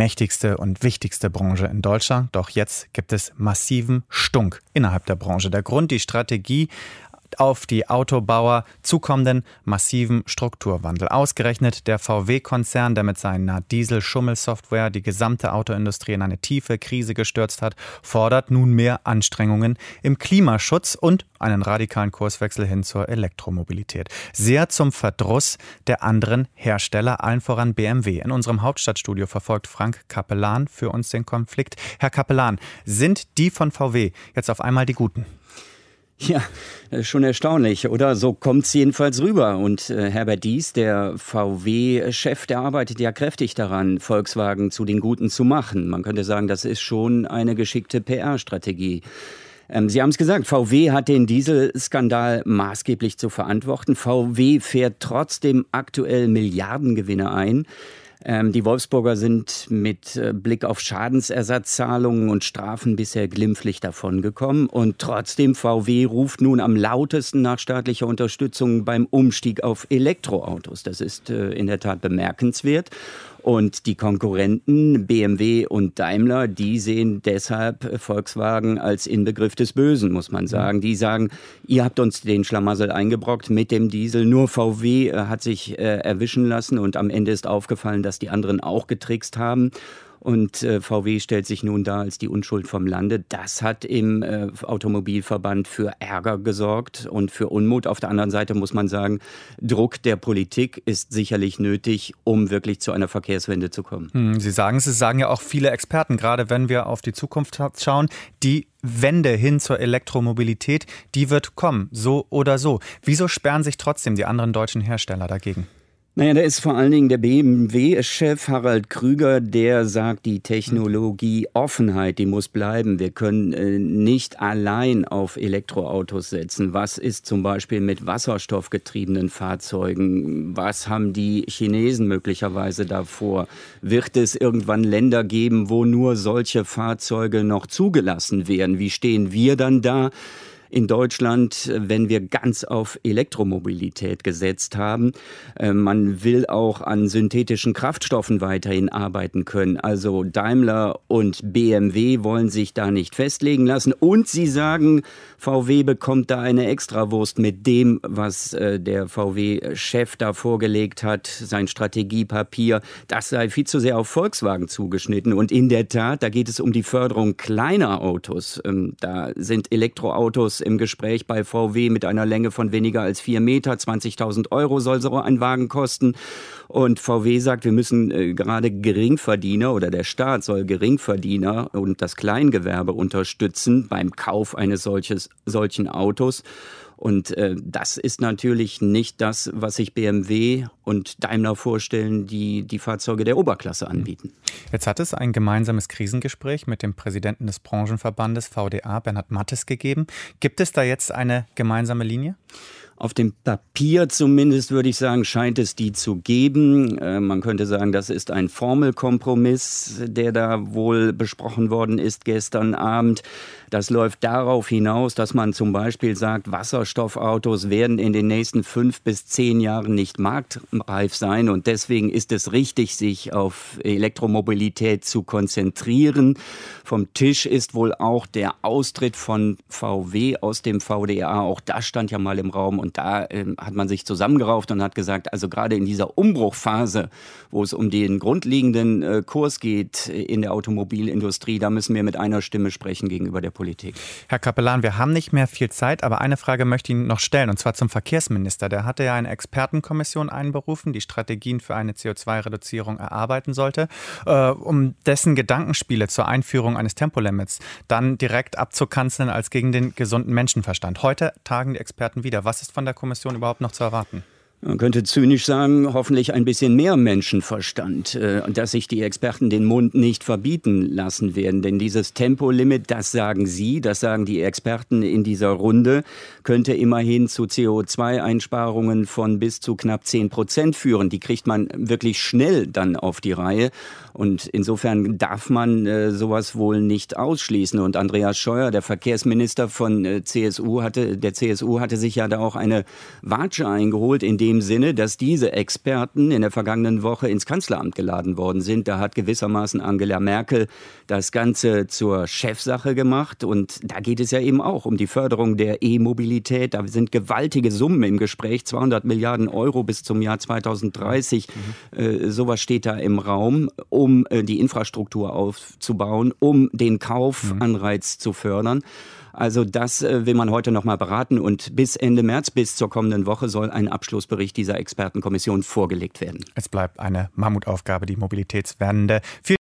mächtigste und wichtigste Branche in Deutschland. Doch jetzt gibt es massiven Stunk innerhalb der Branche. Der Grund, die Strategie auf die Autobauer zukommenden massiven Strukturwandel. Ausgerechnet der VW-Konzern, der mit seiner Diesel-Schummel-Software die gesamte Autoindustrie in eine tiefe Krise gestürzt hat, fordert nun mehr Anstrengungen im Klimaschutz und einen radikalen Kurswechsel hin zur Elektromobilität. Sehr zum Verdruss der anderen Hersteller, allen voran BMW. In unserem Hauptstadtstudio verfolgt Frank Capellan für uns den Konflikt. Herr Capellan, sind die von VW jetzt auf einmal die Guten? Ja, schon erstaunlich, oder? So kommt's jedenfalls rüber. Und Herbert Diess, der VW-Chef, der arbeitet ja kräftig daran, Volkswagen zu den Guten zu machen. Man könnte sagen, das ist schon eine geschickte PR-Strategie. Sie haben es gesagt, VW hat den Dieselskandal maßgeblich zu verantworten. VW fährt trotzdem aktuell Milliardengewinne ein. Die Wolfsburger sind mit Blick auf Schadensersatzzahlungen und Strafen bisher glimpflich davongekommen. Und trotzdem, VW ruft nun am lautesten nach staatlicher Unterstützung beim Umstieg auf Elektroautos. Das ist in der Tat bemerkenswert. Und die Konkurrenten BMW und Daimler, die sehen deshalb Volkswagen als Inbegriff des Bösen, muss man sagen. Die sagen, ihr habt uns den Schlamassel eingebrockt mit dem Diesel. Nur VW hat sich erwischen lassen und am Ende ist aufgefallen, dass die anderen auch getrickst haben. Und VW stellt sich nun dar als die Unschuld vom Lande. Das hat im Automobilverband für Ärger gesorgt und für Unmut. Auf der anderen Seite muss man sagen, Druck der Politik ist sicherlich nötig, um wirklich zu einer Verkehrswende zu kommen. Sie sagen ja auch viele Experten, gerade wenn wir auf die Zukunft schauen, die Wende hin zur Elektromobilität, die wird kommen, so oder so. Wieso sperren sich trotzdem die anderen deutschen Hersteller dagegen? Naja, da ist vor allen Dingen der BMW-Chef Harald Krüger, der sagt, die Technologieoffenheit, die muss bleiben. Wir können nicht allein auf Elektroautos setzen. Was ist zum Beispiel mit wasserstoffgetriebenen Fahrzeugen? Was haben die Chinesen möglicherweise davor? Wird es irgendwann Länder geben, wo nur solche Fahrzeuge noch zugelassen werden? Wie stehen wir dann da in Deutschland, wenn wir ganz auf Elektromobilität gesetzt haben? Man will auch an synthetischen Kraftstoffen weiterhin arbeiten können. Also Daimler und BMW wollen sich da nicht festlegen lassen. Und sie sagen, VW bekommt da eine Extrawurst mit dem, was der VW-Chef da vorgelegt hat, sein Strategiepapier. Das sei viel zu sehr auf Volkswagen zugeschnitten. Und in der Tat, da geht es um die Förderung kleiner Autos. Da sind Elektroautos im Gespräch bei VW mit einer Länge von weniger als 4 Meter. 20.000 € soll so ein Wagen kosten. Und VW sagt, wir müssen gerade Geringverdiener oder der Staat soll Geringverdiener und das Kleingewerbe unterstützen beim Kauf eines solchen Autos. Und das ist natürlich nicht das, was sich BMW und Daimler vorstellen, die die Fahrzeuge der Oberklasse anbieten. Jetzt hat es ein gemeinsames Krisengespräch mit dem Präsidenten des Branchenverbandes VDA, Bernhard Mattes, gegeben. Gibt es da jetzt eine gemeinsame Linie? Auf dem Papier zumindest, würde ich sagen, scheint es die zu geben. Man könnte sagen, das ist ein Formelkompromiss, der da wohl besprochen worden ist gestern Abend. Das läuft darauf hinaus, dass man zum Beispiel sagt, Wasserstoffautos werden in den nächsten 5 bis 10 Jahren nicht marktreif sein. Und deswegen ist es richtig, sich auf Elektromobilität zu konzentrieren. Vom Tisch ist wohl auch der Austritt von VW aus dem VDA. Auch das stand ja mal im Raum. Und da hat man sich zusammengerauft und hat gesagt, also gerade in dieser Umbruchphase, wo es um den grundlegenden Kurs geht in der Automobilindustrie, da müssen wir mit einer Stimme sprechen gegenüber der Politik. Herr Capellan, wir haben nicht mehr viel Zeit, aber eine Frage möchte ich Ihnen noch stellen, und zwar zum Verkehrsminister. Der hatte ja eine Expertenkommission einberufen, die Strategien für eine CO2-Reduzierung erarbeiten sollte, um dessen Gedankenspiele zur Einführung eines Tempolimits dann direkt abzukanzeln als gegen den gesunden Menschenverstand. Heute tagen die Experten wieder. Was ist von der Kommission überhaupt noch zu erwarten? Man könnte zynisch sagen, hoffentlich ein bisschen mehr Menschenverstand, dass sich die Experten den Mund nicht verbieten lassen werden. Denn dieses Tempolimit, das sagen Sie, das sagen die Experten in dieser Runde, könnte immerhin zu CO2-Einsparungen von bis zu knapp 10% führen. Die kriegt man wirklich schnell dann auf die Reihe. Und insofern darf man sowas wohl nicht ausschließen. Und Andreas Scheuer, der Verkehrsminister der CSU, hatte sich ja da auch eine Watsche eingeholt in dem Sinne, dass diese Experten in der vergangenen Woche ins Kanzleramt geladen worden sind. Da hat gewissermaßen Angela Merkel das Ganze zur Chefsache gemacht. Und da geht es ja eben auch um die Förderung der E-Mobilität. Da sind gewaltige Summen im Gespräch, 200 Milliarden Euro bis zum Jahr 2030. Sowas steht da im Raum, um die Infrastruktur aufzubauen, um den Kaufanreiz zu fördern. Also das will man heute noch mal beraten und bis Ende März, bis zur kommenden Woche, soll ein Abschlussbericht dieser Expertenkommission vorgelegt werden. Es bleibt eine Mammutaufgabe, die Mobilitätswende.